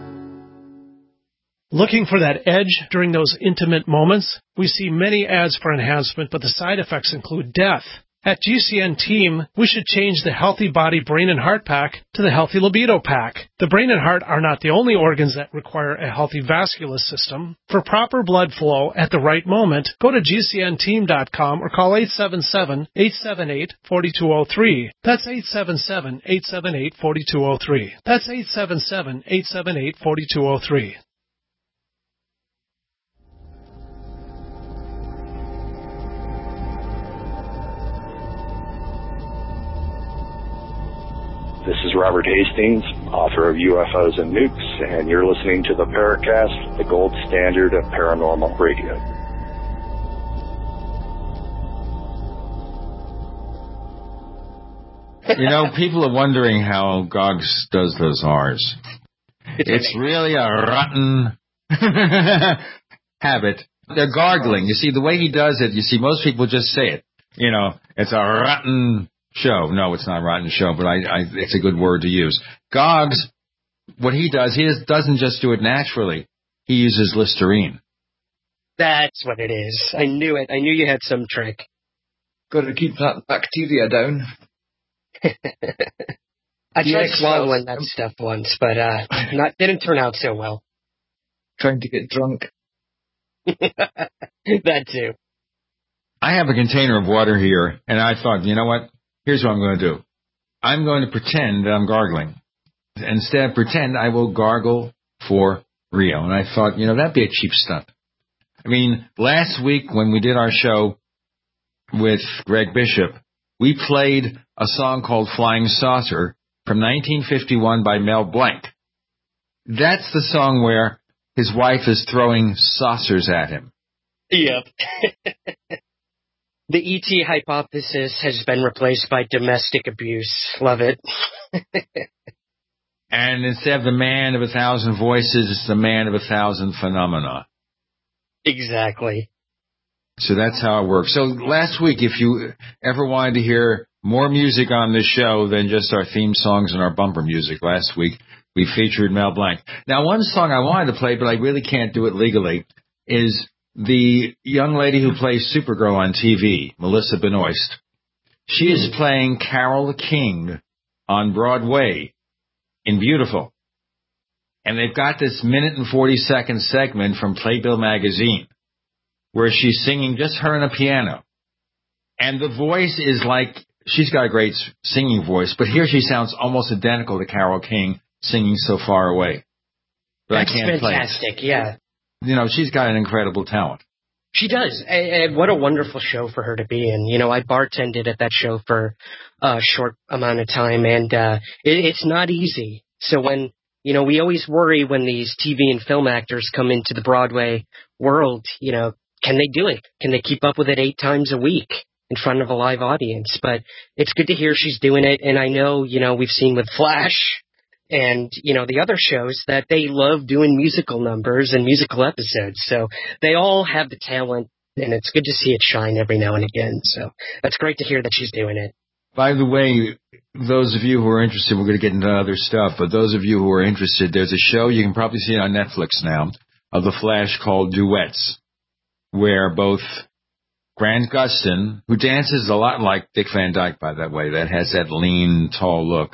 Looking for that edge during those intimate moments? We see many ads for enhancement, but the side effects include death. At G C N Team, we should change the Healthy Body Brain and Heart Pack to the Healthy Libido Pack. The brain and heart are not the only organs that require a healthy vascular system. For proper blood flow at the right moment, go to G C N team dot com or call eight seven seven, eight seven eight, four two zero three. That's eight seven seven, eight seven eight, four two zero three. That's eight seven seven, eight seven eight, four two zero three.
This is Robert Hastings, author of U F Os and Nukes, and you're listening to the Paracast, the gold standard of paranormal radio.
You know, people are wondering how Gogs does those R's. It's really a rotten habit. They're gargling. You see, the way he does it, you see, most people just say it. You know, it's a rotten show. No, it's not a rotten show, but I, I, it's a good word to use. Gogs, what he does, he just doesn't just do it naturally. He uses Listerine.
That's what it is. I knew it. I knew you had some trick.
Got to keep that bacteria down.
I tried swallowing that stuff once, but uh, not didn't turn out so well.
Trying to get drunk.
That too.
I have a container of water here, and I thought, you know what? Here's what I'm going to do. I'm going to pretend that I'm gargling. Instead of pretend, I will gargle for real. And I thought, you know, that'd be a cheap stunt. I mean, last week when we did our show with Greg Bishop, we played a song called Flying Saucer from nineteen fifty-one by Mel Blanc. That's the song where his wife is throwing saucers at him.
Yep. The E T hypothesis has been replaced by domestic abuse. Love it.
And instead of the man of a thousand voices, it's the man of a thousand phenomena.
Exactly.
So that's how it works. So last week, if you ever wanted to hear more music on this show than just our theme songs and our bumper music, last week we featured Mel Blanc. Now, one song I wanted to play, but I really can't do it legally, is the young lady who plays Supergirl on T V, Melissa Benoist. She is playing Carole King on Broadway in Beautiful. And they've got this minute and forty second segment from Playbill magazine where she's singing just her and a piano. And the voice is like, she's got a great singing voice, but here she sounds almost identical to Carole King singing So Far Away. But
That's
I can't
fantastic,
play it.
Yeah.
You know, she's got an incredible talent.
She does. And what a wonderful show for her to be in. You know, I bartended at that show for a short amount of time, and uh, it, it's not easy. So when, you know, we always worry when these T V and film actors come into the Broadway world, you know, can they do it? Can they keep up with it eight times a week in front of a live audience? But it's good to hear she's doing it. And I know, you know, we've seen with Flash and, you know, the other shows that they love doing musical numbers and musical episodes. So they all have the talent, and it's good to see it shine every now and again. So that's great to hear that she's doing it.
By the way, those of you who are interested, we're going to get into other stuff, but those of you who are interested, there's a show, you can probably see it on Netflix now, of The Flash called Duets, where both Grant Gustin, who dances a lot like Dick Van Dyke, by the way, that has that lean, tall look,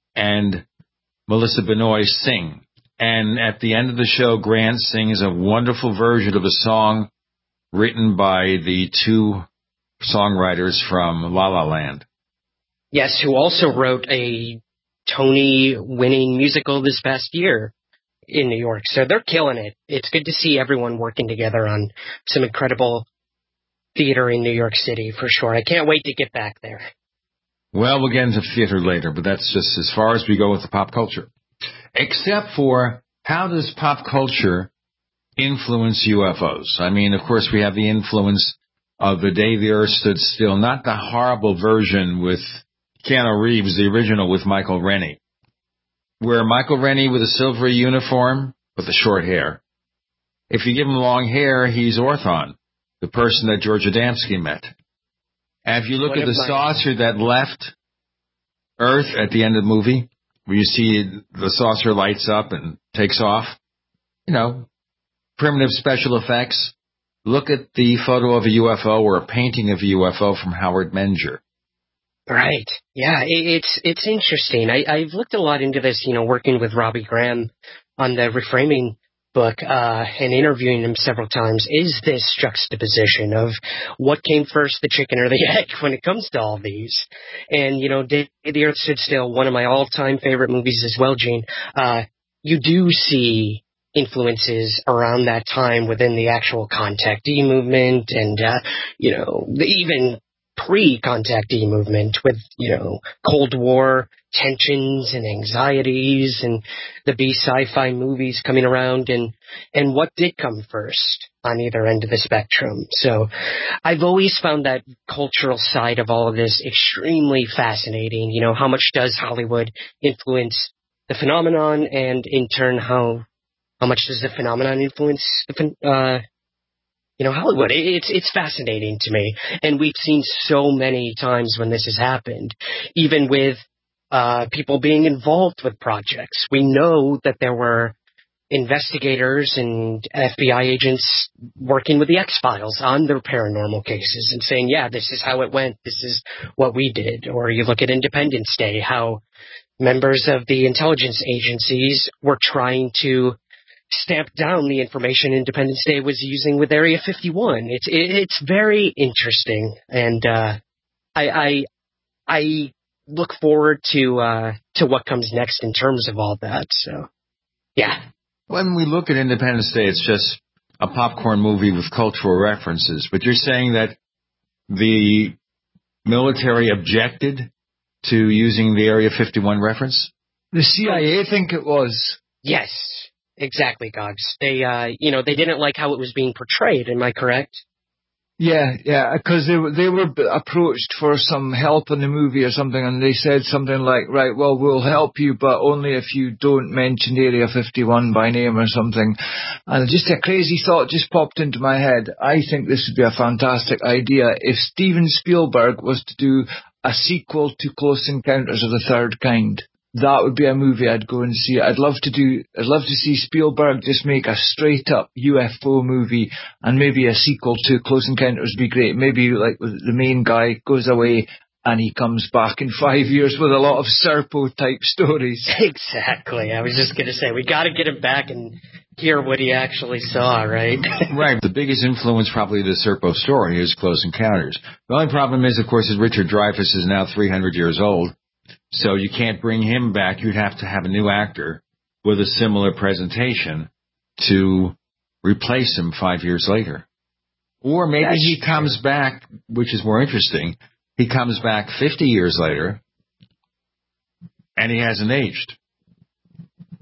and Melissa Benoist sing. And at the end of the show, Grant sings a wonderful version of a song written by the two songwriters from La La Land.
Yes, who also wrote a Tony-winning musical this past year in New York. So they're killing it. It's good to see everyone working together on some incredible theater in New York City, for sure. I can't wait to get back there.
Well, we'll get into theater later, but that's just as far as we go with the pop culture. Except for, how does pop culture influence U F Os? I mean, of course, we have the influence of The Day the Earth Stood Still, not the horrible version with Keanu Reeves, the original with Michael Rennie, where Michael Rennie with a silvery uniform with the short hair. If you give him long hair, he's Orthon, the person that George Adamski met. And if you look
One
at the
my-
saucer that left Earth at the end of the movie, where you see the saucer lights up and takes off, you know, primitive special effects. Look at the photo of a U F O or a painting of a U F O from Howard Menger.
Right. Yeah, it, it's it's interesting. I, I've looked a lot into this, you know, working with Robbie Graham on the Reframing book uh, and interviewing him several times, is this juxtaposition of what came first, the chicken or the egg, when it comes to all these. And, you know, Day the Earth Stood Still, one of my all-time favorite movies as well, Gene. Uh, you do see influences around that time within the actual contactee movement and, uh, you know, the, even pre-contactee movement with, you know, Cold War tensions and anxieties and the B sci-fi movies coming around and, and what did come first on either end of the spectrum. So I've always found that cultural side of all of this extremely fascinating. You know, how much does Hollywood influence the phenomenon, and in turn, how, how much does the phenomenon influence the, uh, you know, Hollywood? It's, it's fascinating to me. And we've seen so many times when this has happened, even with, uh, people being involved with projects. We know that there were investigators and F B I agents working with the X-Files on their paranormal cases and saying, yeah, this is how it went. This is what we did. Or you look at Independence Day, how members of the intelligence agencies were trying to stamp down the information Independence Day was using with Area fifty-one. It's it, it's very interesting, and uh, I, I I look forward to uh, to what comes next in terms of all that. So, yeah.
When we look at Independence Day, it's just a popcorn movie with cultural references. But you're saying that the military objected to using the Area fifty-one reference?
The C I A, I think it was.
Yes. Exactly, Gogs. They, uh, you know, they didn't like how it was being portrayed. Am I correct?
Yeah, yeah, because they were, they were approached for some help in the movie or something, and they said something like, right, well, we'll help you, but only if you don't mention Area fifty-one by name or something. And just a crazy thought just popped into my head. I think this would be a fantastic idea if Steven Spielberg was to do a sequel to Close Encounters of the Third Kind. That would be a movie I'd go and see. I'd love to do, I'd love to see Spielberg just make a straight up U F O movie, and maybe a sequel to Close Encounters would be great. Maybe like the main guy goes away and he comes back in five years with a lot of Serpo type stories.
Exactly. I was just going to say, we got to get him back and hear what he actually saw, right?
Right. The biggest influence probably the Serpo story is Close Encounters. The only problem is, of course, is Richard Dreyfuss is now three hundred years old. So you can't bring him back. You'd have to have a new actor with a similar presentation to replace him five years later. Or maybe That's he comes true. back, which is more interesting. He comes back fifty years later, and he hasn't aged.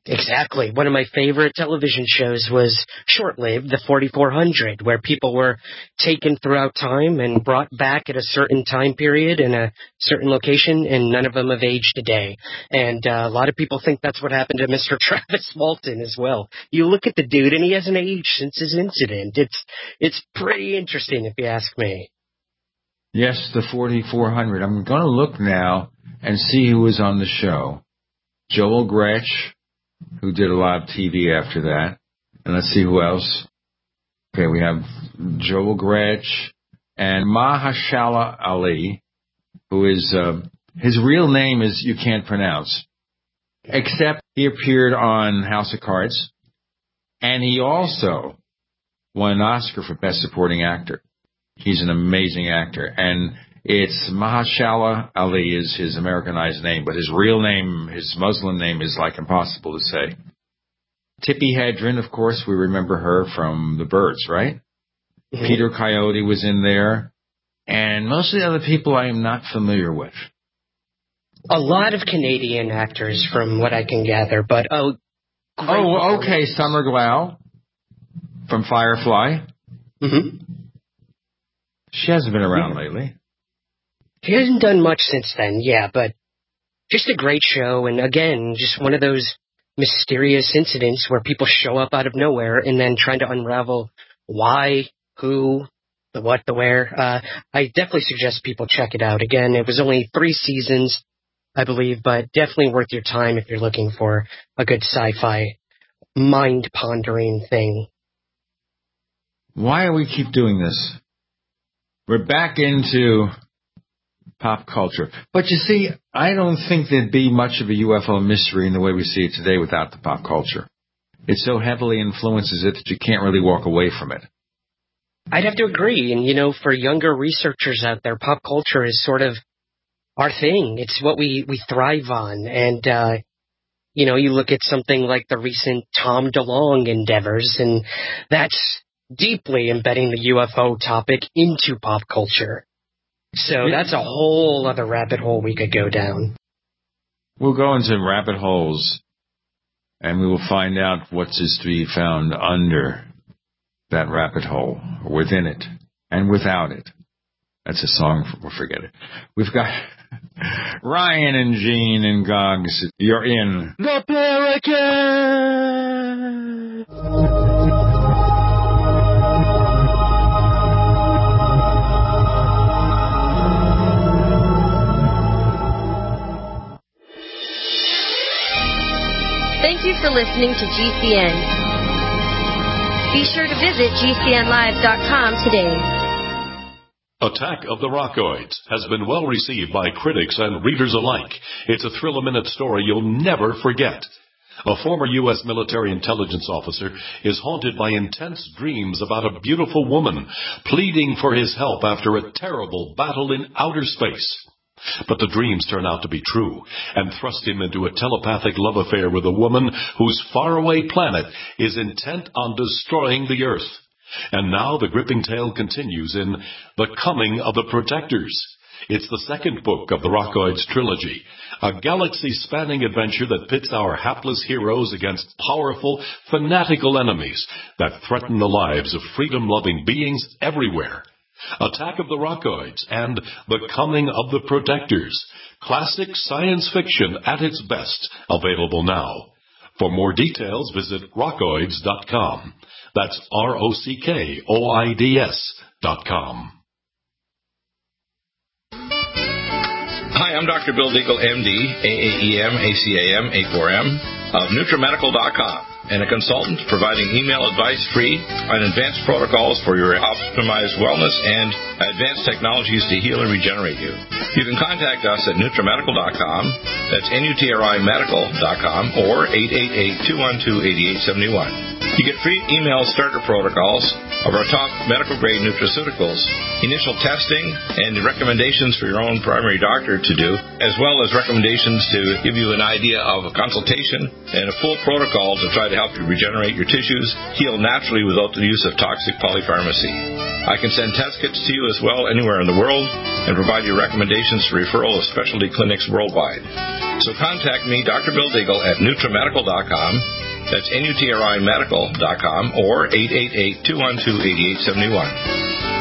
Exactly. One of my favorite television shows was short-lived, The forty-four hundred, where people were taken throughout time and brought back at a certain time period in a certain location, and none of them have aged a day. And uh, a lot of people think that's what happened to Mister Travis Walton as well. You look at the dude, and he hasn't aged since his incident. It's it's pretty interesting, if you ask me.
Yes, The forty-four hundred. I'm going to look now and see who was on the show. Joel Gretsch, who did a lot of T V after that. And let's see who else. Okay, we have Joel Gretsch and Mahershala Ali, who is, uh, his real name is you can't pronounce, except he appeared on House of Cards, and he also won an Oscar for Best Supporting Actor. He's an amazing actor, and it's Mahershala Ali is his Americanized name, but his real name, his Muslim name, is like impossible to say. Tippi Hedren, of course, we remember her from The Birds, right? Mm-hmm. Peter Coyote was in there, and most of the other people I am not familiar with.
A lot of Canadian actors, from what I can gather, but oh,
oh, okay, Summer Glau from Firefly.
Mm-hmm.
She hasn't been around
yeah.
lately.
He hasn't done much since then, yeah, but just a great show, and again, just one of those mysterious incidents where people show up out of nowhere and then trying to unravel why, who, the what, the where. Uh, I definitely suggest people check it out. Again, it was only three seasons, I believe, but definitely worth your time if you're looking for a good sci-fi mind-pondering thing.
Why do we keep doing this? We're back into pop culture. But you see, I don't think there'd be much of a U F O mystery in the way we see it today without the pop culture. It so heavily influences it that you can't really walk away from it.
I'd have to agree. And, you know, for younger researchers out there, pop culture is sort of our thing. It's what we, we thrive on. And, uh, you know, you look at something like the recent Tom DeLonge endeavors, and that's deeply embedding the U F O topic into pop culture. So that's a whole other rabbit hole we could go down.
We'll go into rabbit holes, and we will find out what is to be found under that rabbit hole, or within it, and without it. That's a song, for, we'll forget it. We've got Ryan and Gene and Gogs. You're in
the Paracast.
Thank you for listening to G C N. Be sure to visit G C N live dot com today.
Attack of the Rockoids has been well received by critics and readers alike. It's a thrill-a-minute story you'll never forget. A former U S military intelligence officer is haunted by intense dreams about a beautiful woman pleading for his help after a terrible battle in outer space. But the dreams turn out to be true and thrust him into a telepathic love affair with a woman whose faraway planet is intent on destroying the Earth. And now the gripping tale continues in The Coming of the Protectors. It's the second book of the Rockoids trilogy, a galaxy-spanning adventure that pits our hapless heroes against powerful, fanatical enemies that threaten the lives of freedom-loving beings everywhere. Attack of the Rockoids and The Coming of the Protectors. Classic science fiction at its best. Available now. For more details, visit rockoids dot com. That's R O C K O I D S dot com.
Hi, I'm Doctor Bill Deagle, M D, A A E M, A C A M, A four M, of Nutramedical dot com, and a consultant providing email advice free on advanced protocols for your optimized wellness and advanced technologies to heal and regenerate you. You can contact us at Nutramedical dot com, that's N U T R I medical dot com, or eight eight eight, two one two, eight eight seven one. You get free email starter protocols of our top medical-grade nutraceuticals, initial testing, and recommendations for your own primary doctor to do, as well as recommendations to give you an idea of a consultation and a full protocol to try to help you regenerate your tissues, heal naturally without the use of toxic polypharmacy. I can send test kits to you as well anywhere in the world and provide you recommendations for referral of specialty clinics worldwide. So contact me, Doctor Bill Deagle, at NutriMedical dot com. That's N U T R I medical dot com or eight eight eight, two one two, eight eight seven one.